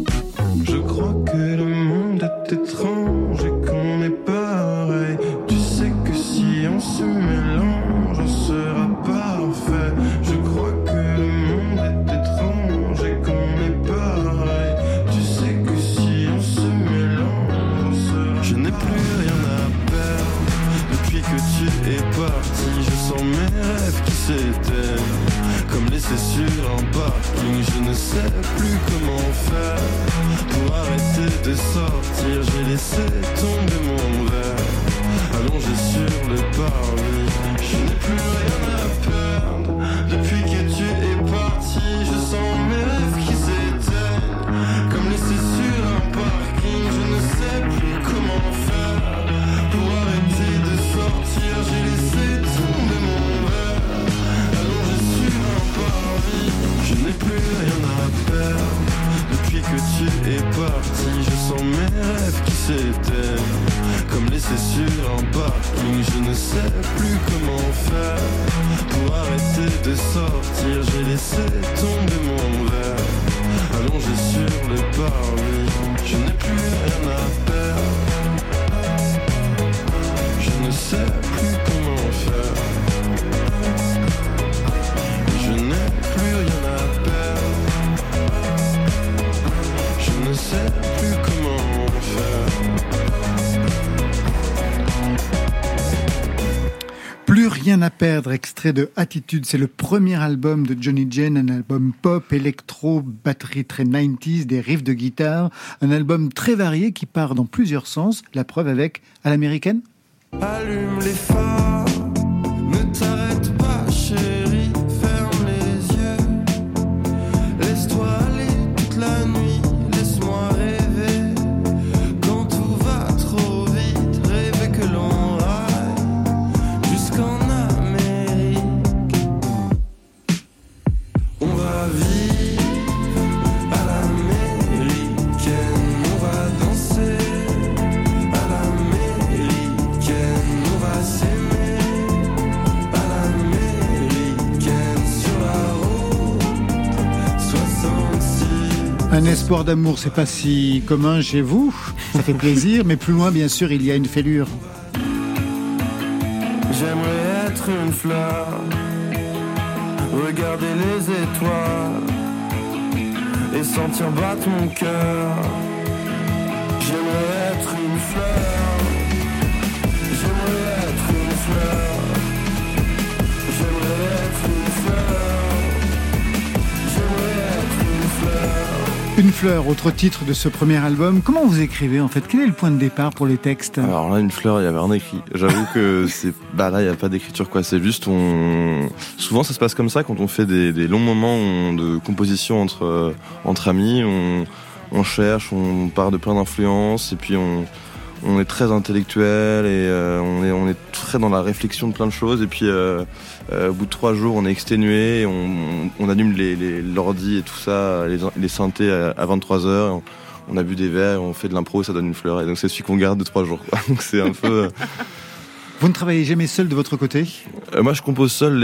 je crois que le monde est étrange et qu'on est pareil. Tu sais que si on se mélange, on sera parfait. Je crois que le monde est étrange et qu'on est pareil. Tu sais que si on se mélange, on sera. Je n'ai plus rien à perdre. Depuis que tu es parti, je sens mes rêves qui s'éteignent, comme laissés sur un parking. Je ne sais plus comment faire pour arrêter de sortir. J'ai laissé tomber mon verre, allongé sur le parvis. Je n'ai plus rien à perdre. Depuis que tu es parti, je sens mes rêves qui s'éteignent, comme laissés sur un parking. Je ne sais plus comment faire pour arrêter de sortir. J'ai laissé tomber mon verre, allongé sur un parvis. Je n'ai plus rien à perdre. Depuis que tu es parti, je sens mes rêves qui s'éteignent, comme laissés sur un parking. Je ne sais plus comment faire pour arrêter de sortir. J'ai laissé tomber mon verre, allongé sur le parvis. Je n'ai plus rien à perdre. Je ne sais plus comment faire. Je n'ai plus rien à perdre. Rien à perdre, extrait de Attitude. C'est le premier album de Johnny Jane, un album pop, électro, batterie très 90s, des riffs de guitare. Un album très varié qui part dans plusieurs sens. La preuve avec À l'américaine. Allume les phares, ne t'arrête pas chérie, ferme les yeux, laisse-toi aller toute la nuit, laisse-moi rêver, quand tout va trop vite, rêver que l'on raille, jusqu'en Amérique, on va vivre à l'américaine, on va danser à l'américaine. On va s'aimer à l'américaine sur la route 66. Un espoir d'amour, c'est pas si commun chez vous. Ça fait plaisir, mais plus loin, bien sûr, il y a une fêlure. J'aimerais être une fleur, regarder les étoiles et sentir battre mon cœur. J'aimerais être une fleur. J'aimerais être une fleur. J'aimerais être une fleur. J'aimerais être une fleur. Une fleur, autre titre de ce premier album. Comment vous écrivez en fait? Quel est le point de départ pour les textes? Alors là, une fleur, il y avait rien écrit. J'avoue que là, il y a pas d'écriture quoi. C'est juste souvent ça se passe comme ça quand on fait des longs moments de composition entre amis. On cherche, on part de plein d'influences et puis on est très intellectuel et on est très dans la réflexion de plein de choses et puis au bout de 3 jours on est exténué et on allume l'ordi et tout ça, les synthés à 23h, on a bu des verres, on fait de l'impro et ça donne une fleur et donc c'est celui qu'on garde de 3 jours quoi. Donc c'est un peu... Vous ne travaillez jamais seul de votre côté? Moi je compose seul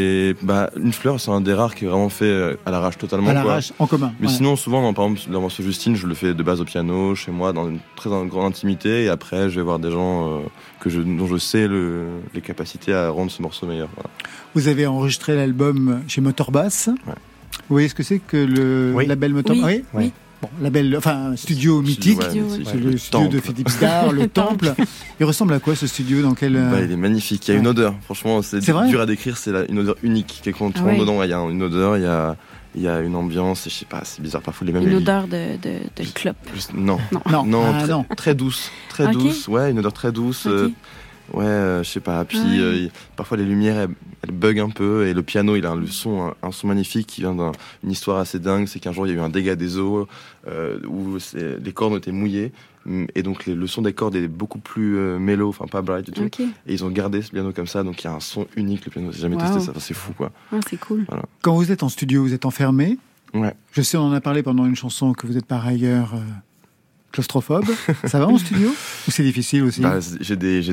une fleur c'est un des rares qui est vraiment fait à l'arrache totalement. À l'arrache, en commun. Mais ouais. sinon souvent par exemple le morceau Justine je le fais de base au piano chez moi dans une très grande intimité et après je vais voir des gens dont je sais les capacités à rendre ce morceau meilleur. Voilà. Vous avez enregistré l'album chez Motorbass. Ouais. Vous voyez ce que c'est que le label Motorbass? Oui. Oui. Bon, studio mythique, c'est le studio de Philippe Starr, le Temple. Il ressemble à quoi ce studio? Dans quel il est magnifique. Il y a une odeur. Franchement, c'est dur à décrire. C'est une odeur unique. Quand on rentre dedans, il y a une odeur. Il y a une ambiance. Je sais pas. C'est bizarre. Parfois les mêmes. Une odeur de clope. Non. Très douce. Très douce. Ouais, une odeur très douce. Okay. Je sais pas. Puis parfois les lumières elles bug un peu et le piano il a un son magnifique qui vient d'une histoire assez dingue. C'est qu'un jour il y a eu un dégât des eaux où les cordes ont été mouillées et donc le son des cordes est beaucoup plus mélo, enfin pas bright du tout. Okay. Et ils ont gardé ce piano comme ça, donc il y a un son unique. Le piano, j'ai jamais testé ça. Enfin, c'est fou quoi. Ah, c'est cool. Voilà. Quand vous êtes en studio, vous êtes enfermé. Ouais. Je sais, on en a parlé pendant une chanson que vous êtes par ailleurs claustrophobe. Ça va en studio ou c'est difficile aussi? J'ai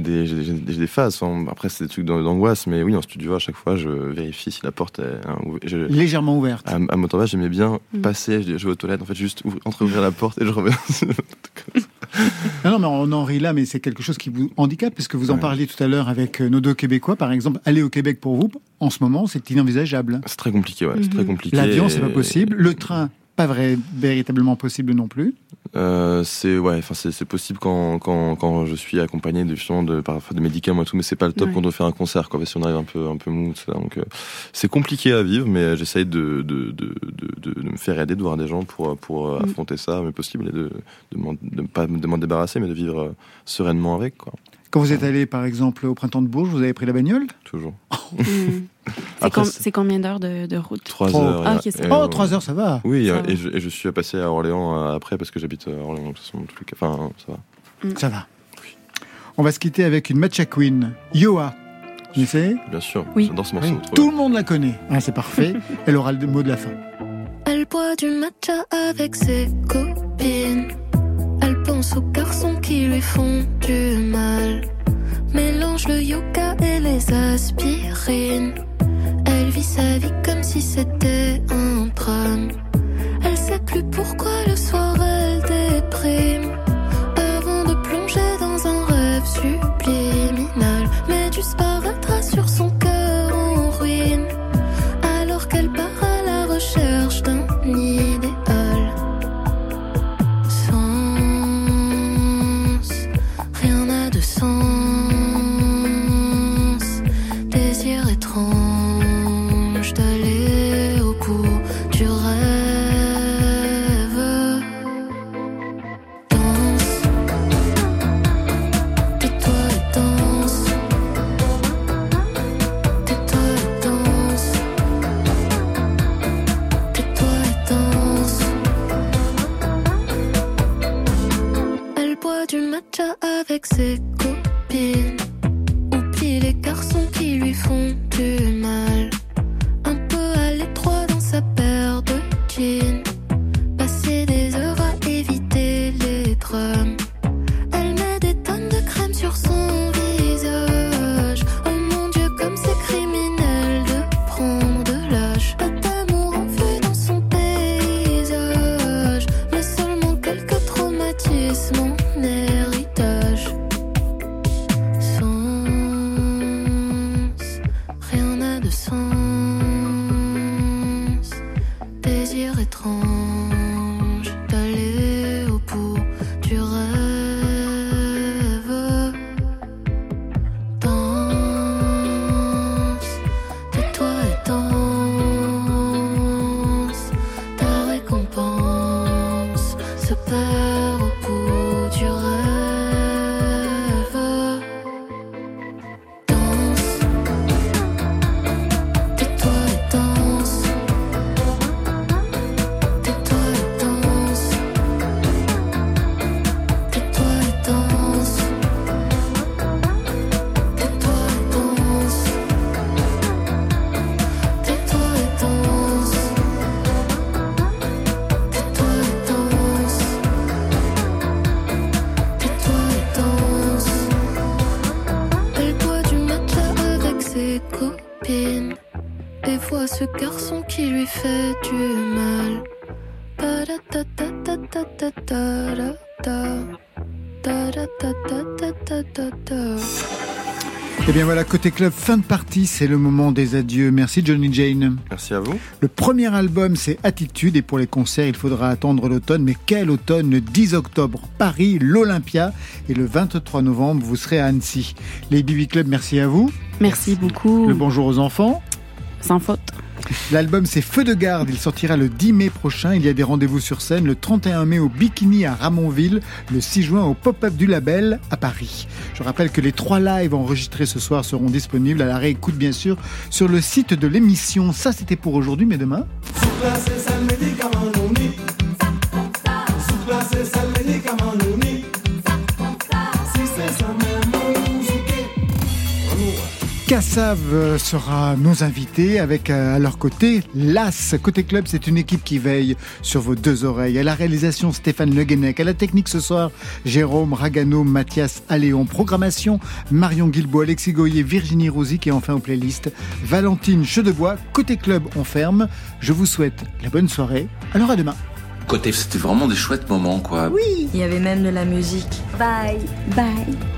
des phases. Enfin, après, c'est des trucs d'angoisse, mais oui, en studio, à chaque fois, je vérifie si la porte est légèrement ouverte. À Motorbass, j'aimais bien passer, je vais aux toilettes, en fait, juste entre-ouvrir la porte et je reviens. Non, mais on en rit là, mais c'est quelque chose qui vous handicape, puisque vous en parliez tout à l'heure avec nos 2 Québécois, par exemple. Aller au Québec pour vous, en ce moment, c'est inenvisageable. C'est très compliqué, ouais. C'est très compliqué. L'avion, c'est pas possible. Le train, pas véritablement possible non plus. C'est possible quand je suis accompagné parfois de médicaments et tout, mais c'est pas le top quand on doit faire un concert, quoi, si on arrive un peu mou, tout ça. Donc c'est compliqué à vivre, mais j'essaye de me faire aider, de voir des gens pour affronter ça, mais possible, et de pas de m'en débarrasser, mais de vivre sereinement avec, quoi. Quand vous êtes allé, par exemple, au Printemps de Bourges, vous avez pris la bagnole? Toujours. C'est combien d'heures de route? 3 heures. Ah, okay, 3 heures, ça va. Oui, et je suis passé à Orléans après, parce que j'habite à Orléans, de toute façon, enfin, ça va. Ça va. Oui. On va se quitter avec une matcha queen, Yoa. Tu sais? Bien sûr, oui. J'adore ce morceau. Tout le monde la connaît. C'est parfait. Elle aura le mot de la fin. Elle boit du matcha avec ses copines. Elle pense aux garçons qui lui font du mal. Mélange le yoga et les aspirines. Elle vit sa vie comme si c'était un drame. Elle sait plus pourquoi le soir elle déprime. Avant de plonger dans un rêve subliminal, mais disparaîtra sur son cœur en ruine. Alors qu'elle part à la recherche d'un idéal. Sens, rien n'a de sens. Des matcha avec ses copines. Oublie les garçons qui lui font du mal. Un peu à l'étroit dans sa paire de jeans. Passer des heures à éviter les drames. Elle met des tonnes de crème sur son visage. Oh mon Dieu, comme c'est criminel de prendre de l'âge. Pas d'amour en vue dans son paysage, mais seulement quelques traumatismes en héritage. Sens, rien n'a de sens. Désir étrange d'aller au bout du rêve. Danse, tais-toi et danse. Ta récompense se perd au bout du rêve. Danse, tais-toi et danse. Tais-toi et danse. Tais-toi et danse. Tais-toi et danse. Tais-toi et danse. Tais-toi et danse. Tais-toi et danse. Elle boit du matcha avec ses copines et voit ce garçon qui lui fait du mal. Et bien voilà, côté club, fin de partie, c'est le moment des adieux. Merci Johnny Jane. Merci à vous. Le premier album, c'est Attitude, et pour les concerts, il faudra attendre l'automne. Mais quel automne? Le 10 octobre, Paris, l'Olympia, et le 23 novembre, vous serez à Annecy. Les BB Club, merci à vous. Merci beaucoup. Le bonjour aux enfants. Sans faute. L'album, c'est Feu de garde. Il sortira le 10 mai prochain. Il y a des rendez-vous sur scène le 31 mai au Bikini à Ramonville, le 6 juin au Pop-Up du Label à Paris. Je rappelle que les 3 lives enregistrés ce soir seront disponibles à la réécoute, bien sûr, sur le site de l'émission. Ça, c'était pour aujourd'hui, mais demain... Kassav sera nos invités avec à leur côté Las. Côté club, c'est une équipe qui veille sur vos 2 oreilles. À la réalisation, Stéphane Le Guenec. À la technique ce soir, Jérôme Ragano, Mathias Alléon. Programmation, Marion Guilbault, Alexis Goyer, Virginie Rosic et enfin aux playlists, Valentine Chedebois. Côté club, on ferme. Je vous souhaite la bonne soirée. Alors à demain. Côté, c'était vraiment des chouettes moments, quoi. Oui, il y avait même de la musique. Bye. Bye.